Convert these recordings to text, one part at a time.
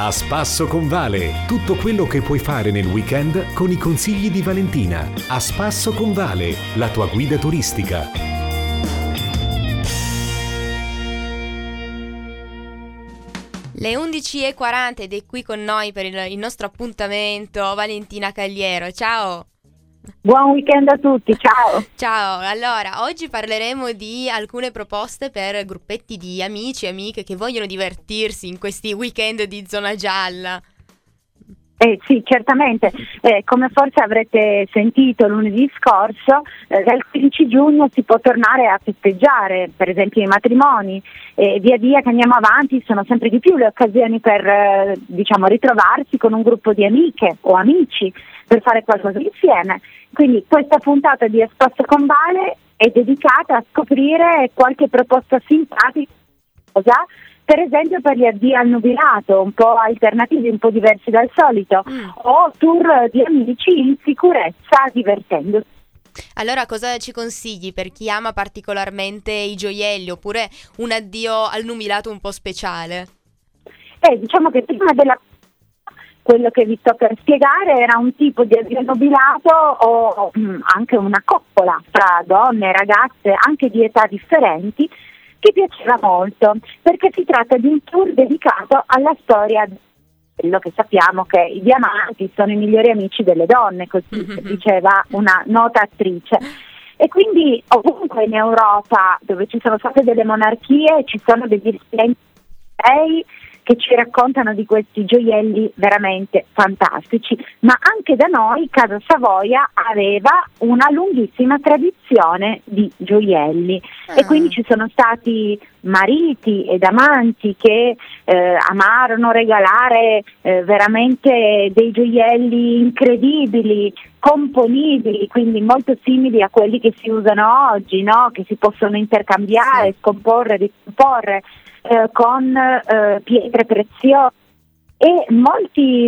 A Spasso con Vale, tutto quello che puoi fare nel weekend con i consigli di Valentina. A Spasso con Vale, la tua guida turistica. Le 11:40 ed è qui con noi per il nostro appuntamento Valentina Cagliero. Ciao! Buon weekend a tutti, ciao! Ciao, allora oggi parleremo di alcune proposte per gruppetti di amici e amiche che vogliono divertirsi in questi weekend di zona gialla. Sì, certamente, come forse avrete sentito lunedì scorso, dal 15 giugno si può tornare a festeggiare, per esempio i matrimoni, e via via che andiamo avanti sono sempre di più le occasioni per ritrovarsi con un gruppo di amiche o amici per fare qualcosa insieme. Quindi questa puntata di A Spasso con Vale è dedicata a scoprire qualche proposta simpatica, per esempio per gli addii al nubilato, un po' alternativi, un po' diversi dal solito, o tour di amici in sicurezza divertendosi. Allora cosa ci consigli per chi ama particolarmente i gioielli oppure un addio al nubilato un po' speciale? Diciamo che prima della quello che vi sto per spiegare era un tipo di addio al nubilato o anche una coppola tra donne e ragazze anche di età differenti, che piaceva molto, perché si tratta di un tour dedicato alla storia di quello che sappiamo che i diamanti sono i migliori amici delle donne, così diceva una nota attrice. E quindi ovunque in Europa dove ci sono state delle monarchie ci sono degli studenti che ci raccontano di questi gioielli veramente fantastici, ma anche da noi Casa Savoia aveva una lunghissima tradizione di gioielli e quindi ci sono stati mariti ed amanti che amarono regalare veramente dei gioielli incredibili, componibili, quindi molto simili a quelli che si usano oggi, no? Che si possono intercambiare, scomporre, ricomporre con pietre preziose, e molti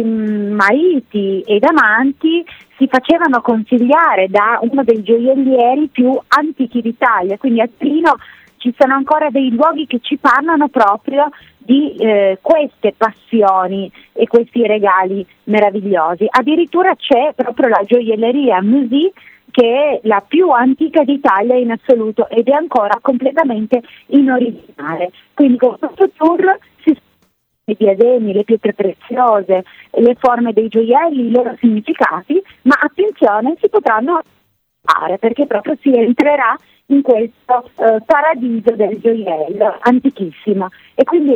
mariti ed amanti si facevano consigliare da uno dei gioiellieri più antichi d'Italia, quindi a Trino ci sono ancora dei luoghi che ci parlano proprio di queste passioni e questi regali meravigliosi. Addirittura c'è proprio la gioielleria Musy, che è la più antica d'Italia in assoluto ed è ancora completamente in originale. Quindi con questo tour si i diademi, le pietre preziose, le forme dei gioielli, i loro significati, ma attenzione, si potranno fare perché proprio si entrerà in questo paradiso del gioiello antichissimo, e quindi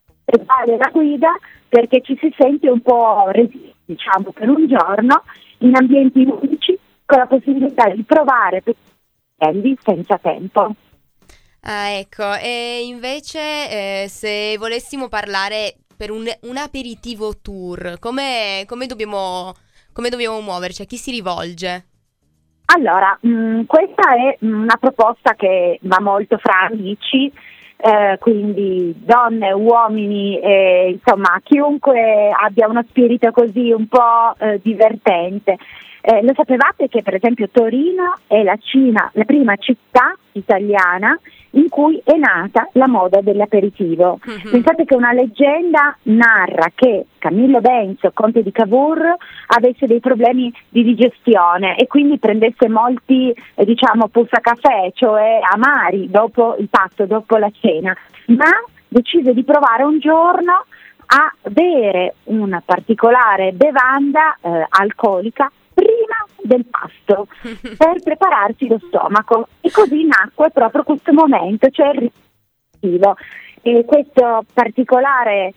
vale la guida perché ci si sente un po' diciamo per un giorno in ambienti unici, con la possibilità di provare senza tempo. Ah, ecco, e invece se volessimo parlare per un aperitivo tour, come dobbiamo muoverci? A chi si rivolge? Allora, questa è una proposta che va molto fra amici, quindi donne, uomini, insomma chiunque abbia uno spirito così un po' divertente. Lo sapevate che per esempio Torino è la prima città italiana in cui è nata la moda dell'aperitivo. Pensate che una leggenda narra che Camillo Benso, conte di Cavour, avesse dei problemi di digestione e quindi prendesse molti pussacaffè, cioè amari, dopo il pasto, dopo la cena, ma decise di provare un giorno a bere una particolare bevanda alcolica prima del pasto per prepararsi lo stomaco, e così nacque proprio questo momento, cioè il aperitivo. E questo particolare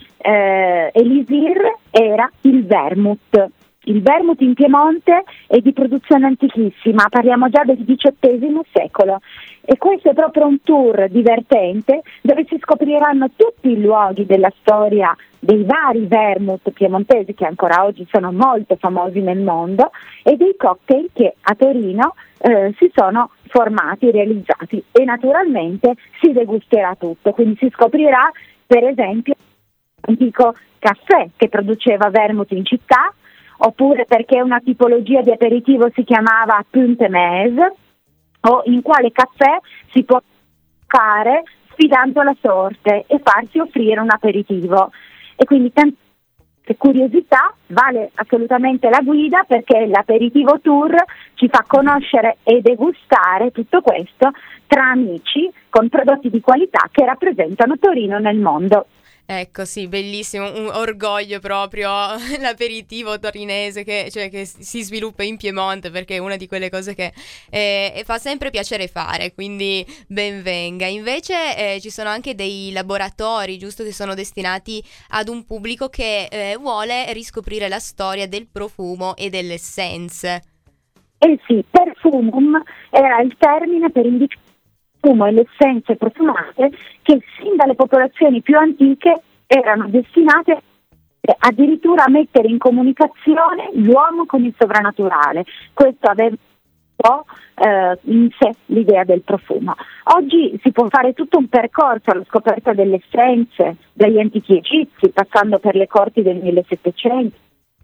elisir era il vermouth. Il vermouth in Piemonte è di produzione antichissima, parliamo già del XVIII secolo, e questo è proprio un tour divertente dove si scopriranno tutti i luoghi della storia dei vari vermouth piemontesi che ancora oggi sono molto famosi nel mondo, e dei cocktail che a Torino si sono formati e realizzati, e naturalmente si degusterà tutto, quindi si scoprirà per esempio l'antico caffè che produceva vermouth in città, oppure perché una tipologia di aperitivo si chiamava Punte Mese, o in quale caffè si può fare sfidando la sorte e farsi offrire un aperitivo. E quindi curiosità vale assolutamente la guida, perché l'aperitivo tour ci fa conoscere e degustare tutto questo tra amici con prodotti di qualità che rappresentano Torino nel mondo. Ecco, sì, bellissimo, un orgoglio proprio l'aperitivo torinese che si sviluppa in Piemonte, perché è una di quelle cose che fa sempre piacere fare, quindi ben venga. Invece ci sono anche dei laboratori, giusto, che sono destinati ad un pubblico che vuole riscoprire la storia del profumo e delle essenze. Eh sì, perfumum era il termine per indicare il profumo e le essenze profumate che sin dalle popolazioni più antiche erano destinate addirittura a mettere in comunicazione l'uomo con il sovrannaturale. Questo aveva un po' in sé l'idea del profumo. Oggi si può fare tutto un percorso alla scoperta delle essenze dagli antichi egizi, passando per le corti del 1700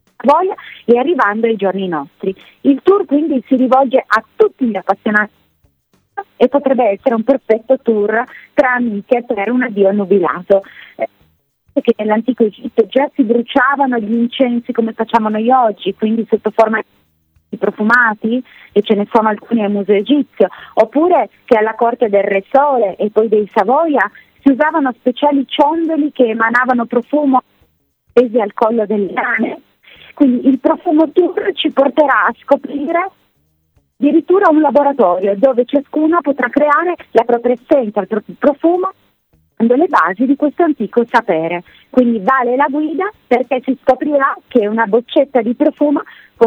e arrivando ai giorni nostri. Il tour quindi si rivolge a tutti gli appassionati e potrebbe essere un perfetto tour tra amiche per un addio nubilato. Che nell'antico Egitto già si bruciavano gli incensi come facciamo noi oggi, quindi sotto forma di profumati, e ce ne sono alcuni al Museo Egizio, oppure che alla corte del Re Sole e poi dei Savoia si usavano speciali ciondoli che emanavano profumo appesi al collo delle rane. Quindi il profumo tour ci porterà a scoprire addirittura un laboratorio dove ciascuno potrà creare la propria essenza, il proprio profumo, le basi di questo antico sapere. Quindi vale la guida, perché si scoprirà che una boccetta di profumo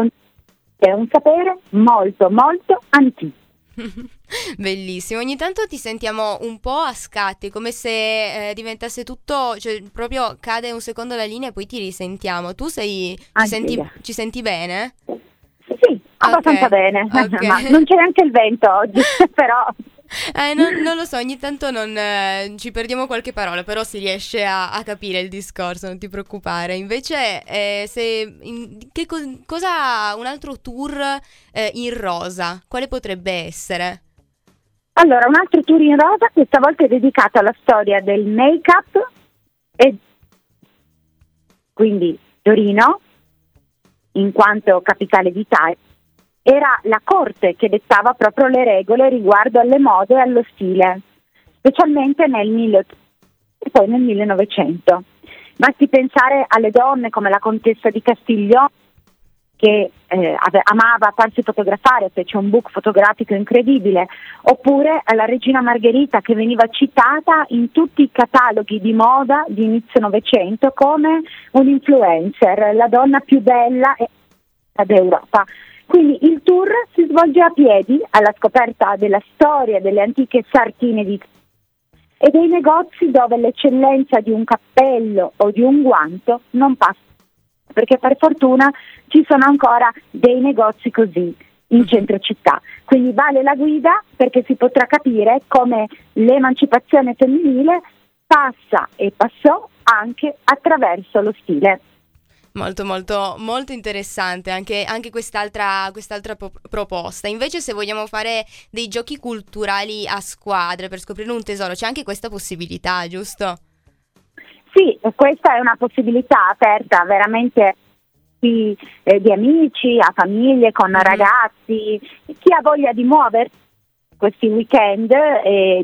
è un sapere molto molto antico. Bellissimo, ogni tanto ti sentiamo un po' a scatti, come se diventasse tutto, cioè proprio cade un secondo la linea e poi ti risentiamo. Tu ci senti bene? Sì, abbastanza bene, Okay. ma non c'è neanche il vento oggi, però... Non lo so, ogni tanto ci perdiamo qualche parola, però si riesce a capire il discorso, non ti preoccupare. Invece, cosa un altro tour in rosa, quale potrebbe essere? Allora, un altro tour in rosa, questa volta è dedicato alla storia del make-up, e quindi Torino, in quanto capitale d'Italia, era la corte che dettava proprio le regole riguardo alle mode e allo stile, specialmente nel 1800 e poi nel 1900. Basti pensare alle donne come la contessa di Castiglione, che amava farsi fotografare, fece un book fotografico incredibile, oppure alla regina Margherita, che veniva citata in tutti i cataloghi di moda di inizio Novecento come un influencer, la donna più bella d'Europa. Quindi il tour si svolge a piedi alla scoperta della storia delle antiche sartine e dei negozi dove l'eccellenza di un cappello o di un guanto non passa, perché per fortuna ci sono ancora dei negozi così in centro città. Quindi vale la guida, perché si potrà capire come l'emancipazione femminile passa e passò anche attraverso lo stile. Molto molto molto interessante anche quest'altra proposta. Invece, se vogliamo fare dei giochi culturali a squadre per scoprire un tesoro, c'è anche questa possibilità, giusto? Sì, questa è una possibilità aperta veramente di amici, a famiglie, con ragazzi, chi ha voglia di muoversi questi weekend e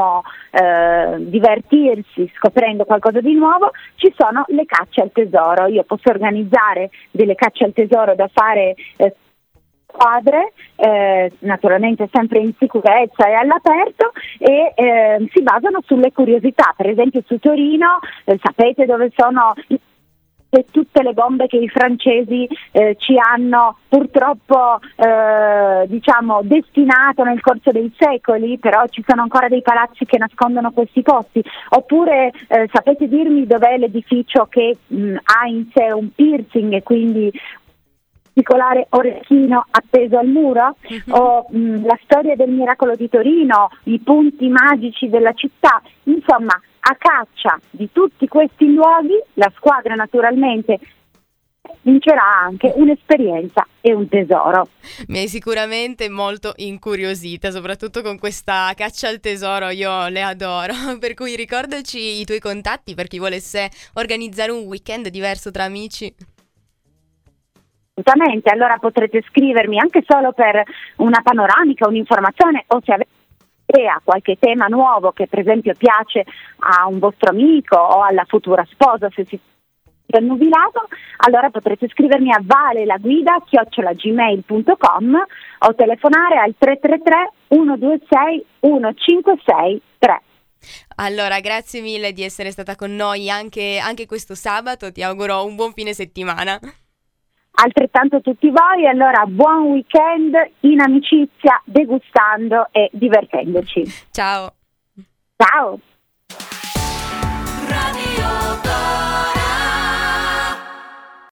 divertirsi scoprendo qualcosa di nuovo. Ci sono le cacce al tesoro. Io posso organizzare delle cacce al tesoro da fare squadre, naturalmente sempre in sicurezza e all'aperto, e si basano sulle curiosità. Per esempio su Torino, sapete dove sono tutte le bombe che i francesi ci hanno purtroppo destinato nel corso dei secoli, però ci sono ancora dei palazzi che nascondono questi posti. Oppure sapete dirmi dov'è l'edificio che ha in sé un piercing e quindi particolare orecchino appeso al muro? O la storia del miracolo di Torino, i punti magici della città. Insomma, a caccia di tutti questi luoghi, la squadra naturalmente vincerà anche un'esperienza e un tesoro. Mi hai sicuramente molto incuriosita, soprattutto con questa caccia al tesoro, io le adoro. Per cui ricordaci i tuoi contatti per chi volesse organizzare un weekend diverso tra amici. Assolutamente, allora potrete scrivermi anche solo per una panoramica, un'informazione, o se avete idea, qualche tema nuovo che per esempio piace a un vostro amico o alla futura sposa, se si è annubilato, allora potrete scrivermi a valelaguida@gmail.com o telefonare al 333 126 1563. Allora, grazie mille di essere stata con noi anche questo sabato, ti auguro un buon fine settimana. Altrettanto tutti voi, allora buon weekend in amicizia, degustando e divertendoci. Ciao. Ciao. Radio